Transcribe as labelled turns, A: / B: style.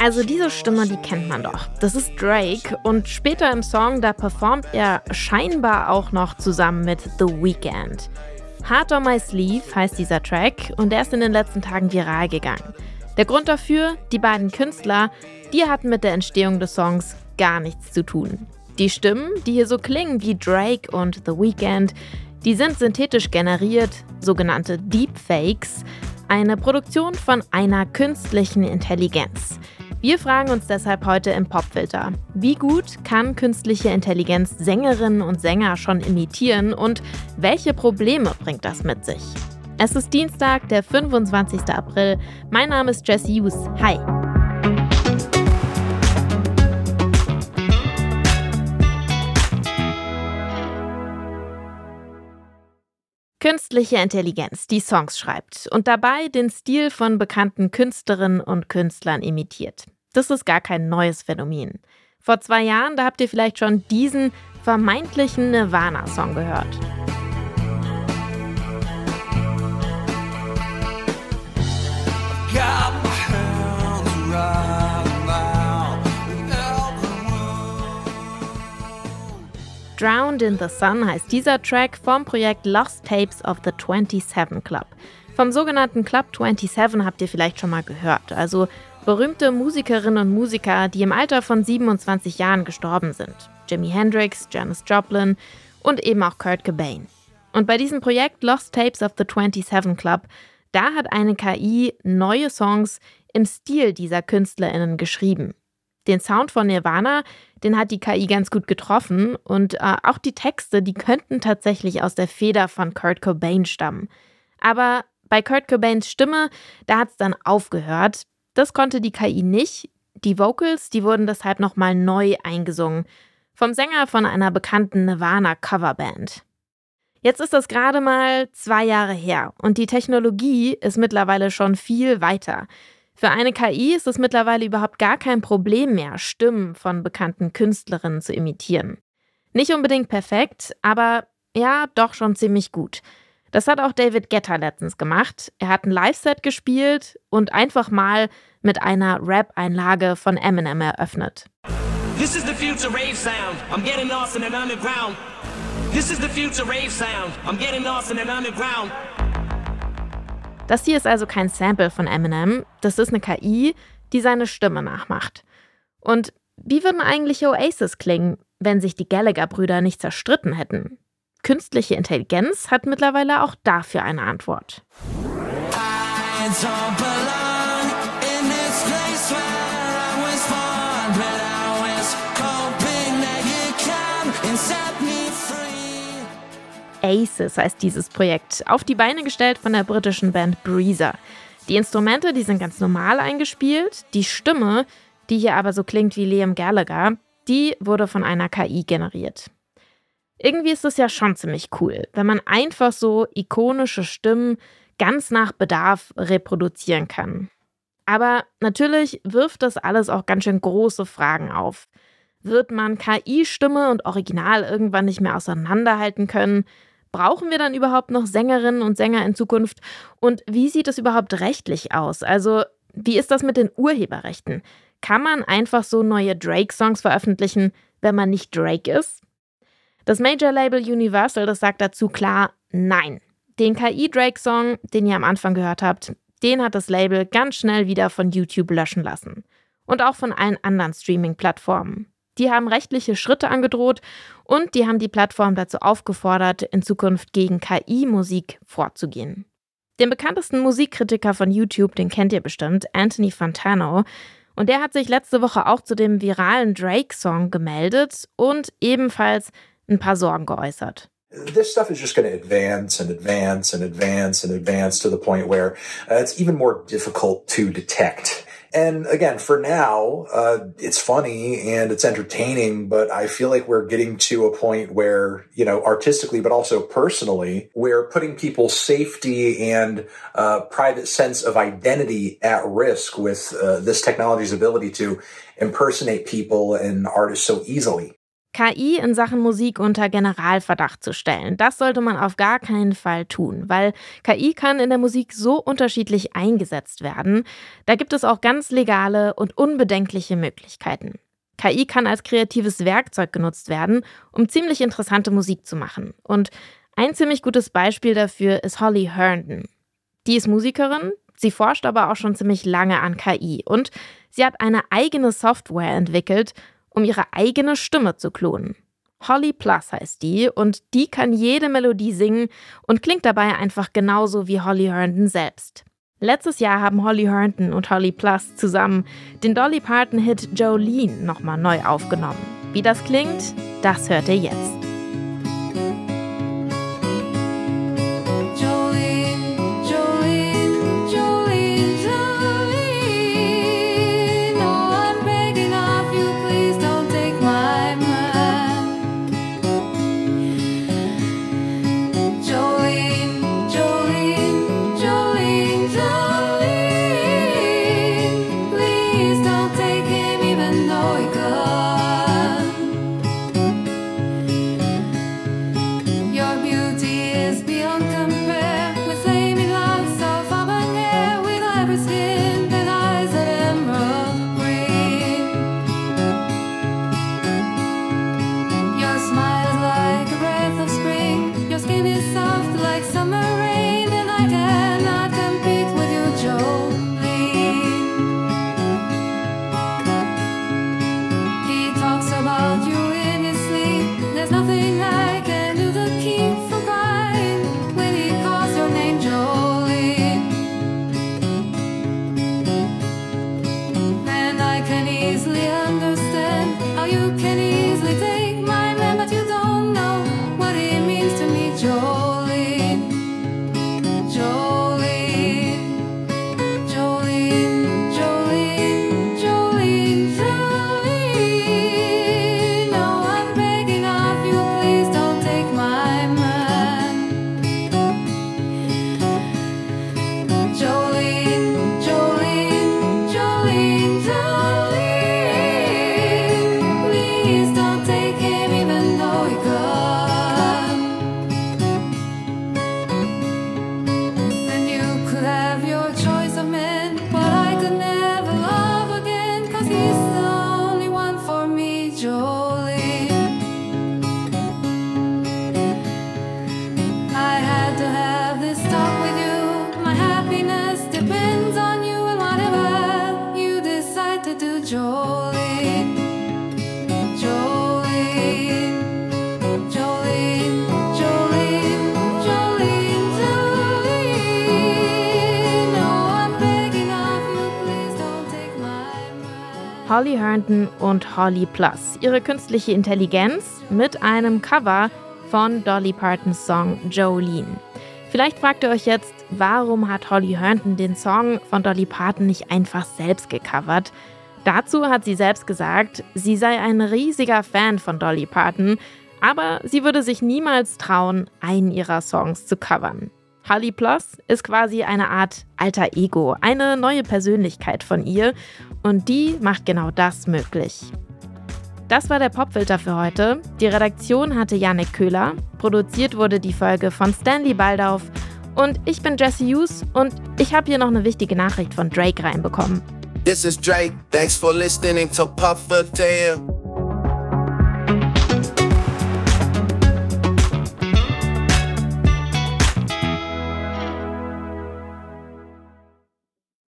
A: Also diese Stimme, die kennt man doch. Das ist Drake und später im Song, da performt er scheinbar auch noch zusammen mit The Weeknd. Heart on My Sleeve heißt dieser Track und der ist in den letzten Tagen viral gegangen. Der Grund dafür, die beiden Künstler, die hatten mit der Entstehung des Songs gar nichts zu tun. Die Stimmen, die hier so klingen wie Drake und The Weeknd, die sind synthetisch generiert, sogenannte Deepfakes, eine Produktion von einer künstlichen Intelligenz. Wir fragen uns deshalb heute im Popfilter, wie gut kann künstliche Intelligenz Sängerinnen und Sänger schon imitieren und welche Probleme bringt das mit sich? Es ist Dienstag, der 25. April. Mein Name ist Jesse Hughes. Hi! Künstliche Intelligenz, die Songs schreibt und dabei den Stil von bekannten Künstlerinnen und Künstlern imitiert. Das ist gar kein neues Phänomen. Vor 2 Jahren, da habt ihr vielleicht schon diesen vermeintlichen Nirvana-Song gehört. Drowned in the Sun heißt dieser Track vom Projekt Lost Tapes of the 27 Club. Vom sogenannten Club 27 habt ihr vielleicht schon mal gehört, also berühmte Musikerinnen und Musiker, die im Alter von 27 Jahren gestorben sind. Jimi Hendrix, Janis Joplin und eben auch Kurt Cobain. Und bei diesem Projekt Lost Tapes of the 27 Club, da hat eine KI neue Songs im Stil dieser KünstlerInnen geschrieben. Den Sound von Nirvana, den hat die KI ganz gut getroffen und auch die Texte, die könnten tatsächlich aus der Feder von Kurt Cobain stammen. Aber bei Kurt Cobains Stimme, da hat es dann aufgehört. Das konnte die KI nicht. Die Vocals, die wurden deshalb nochmal neu eingesungen. Vom Sänger von einer bekannten Nirvana-Coverband. Jetzt ist das gerade mal 2 Jahre her und die Technologie ist mittlerweile schon viel weiter. Für eine KI ist es mittlerweile überhaupt gar kein Problem mehr, Stimmen von bekannten Künstlerinnen zu imitieren. Nicht unbedingt perfekt, aber ja, doch schon ziemlich gut. Das hat auch David Guetta letztens gemacht. Er hat ein Live-Set gespielt und einfach mal mit einer Rap-Einlage von Eminem eröffnet.
B: This is the future rave sound. I'm getting lost in an underground. This is the future rave sound. I'm getting lost in an underground.
A: Das hier ist also kein Sample von Eminem, das ist eine KI, die seine Stimme nachmacht. Und wie würden eigentlich Oasis klingen, wenn sich die Gallagher-Brüder nicht zerstritten hätten? Künstliche Intelligenz hat mittlerweile auch dafür eine Antwort. Aces heißt dieses Projekt, auf die Beine gestellt von der britischen Band Breezer. Die Instrumente, die sind ganz normal eingespielt. Die Stimme, die hier aber so klingt wie Liam Gallagher, die wurde von einer KI generiert. Irgendwie ist es ja schon ziemlich cool, wenn man einfach so ikonische Stimmen ganz nach Bedarf reproduzieren kann. Aber natürlich wirft das alles auch ganz schön große Fragen auf. Wird man KI-Stimme und Original irgendwann nicht mehr auseinanderhalten können? Brauchen wir dann überhaupt noch Sängerinnen und Sänger in Zukunft? Und wie sieht es überhaupt rechtlich aus? Also, wie ist das mit den Urheberrechten? Kann man einfach so neue Drake-Songs veröffentlichen, wenn man nicht Drake ist? Das Major-Label Universal, das sagt dazu klar nein. Den KI-Drake-Song, den ihr am Anfang gehört habt, den hat das Label ganz schnell wieder von YouTube löschen lassen. Und auch von allen anderen Streaming-Plattformen. Die haben rechtliche Schritte angedroht und die haben die Plattform dazu aufgefordert, in Zukunft gegen KI-Musik vorzugehen. Den bekanntesten Musikkritiker von YouTube, den kennt ihr bestimmt, Anthony Fantano. Und der hat sich letzte Woche auch zu dem viralen Drake-Song gemeldet und ebenfalls ein paar Sorgen geäußert.
C: This stuff is just going to advance and advance and advance and advance to the point where it's even more difficult to detect. And again, for now, it's funny and it's entertaining, but I feel like we're getting to a point where, you know, artistically, but also personally, we're putting people's safety and private sense of identity at risk with this technology's ability to impersonate people and artists so easily.
A: KI in Sachen Musik unter Generalverdacht zu stellen, das sollte man auf gar keinen Fall tun, weil KI kann in der Musik so unterschiedlich eingesetzt werden. Da gibt es auch ganz legale und unbedenkliche Möglichkeiten. KI kann als kreatives Werkzeug genutzt werden, um ziemlich interessante Musik zu machen. Und ein ziemlich gutes Beispiel dafür ist Holly Herndon. Die ist Musikerin, sie forscht aber auch schon ziemlich lange an KI und sie hat eine eigene Software entwickelt, um ihre eigene Stimme zu klonen. Holly Plus heißt die und die kann jede Melodie singen und klingt dabei einfach genauso wie Holly Herndon selbst. Letztes Jahr haben Holly Herndon und Holly Plus zusammen den Dolly Parton-Hit Jolene nochmal neu aufgenommen. Wie das klingt, das hört ihr jetzt. Holly Herndon und Holly Plus, ihre künstliche Intelligenz mit einem Cover von Dolly Partons Song Jolene. Vielleicht fragt ihr euch jetzt, warum hat Holly Herndon den Song von Dolly Parton nicht einfach selbst gecovert? Dazu hat sie selbst gesagt, sie sei ein riesiger Fan von Dolly Parton, aber sie würde sich niemals trauen, einen ihrer Songs zu covern. Holly Plus ist quasi eine Art alter Ego, eine neue Persönlichkeit von ihr und die macht genau das möglich. Das war der Popfilter für heute. Die Redaktion hatte Yannick Köhler, produziert wurde die Folge von Stanley Baldauf und ich bin Jesse Hughes und ich habe hier noch eine wichtige Nachricht von Drake reinbekommen.
D: This is Drake, thanks for listening to Puff a Tale.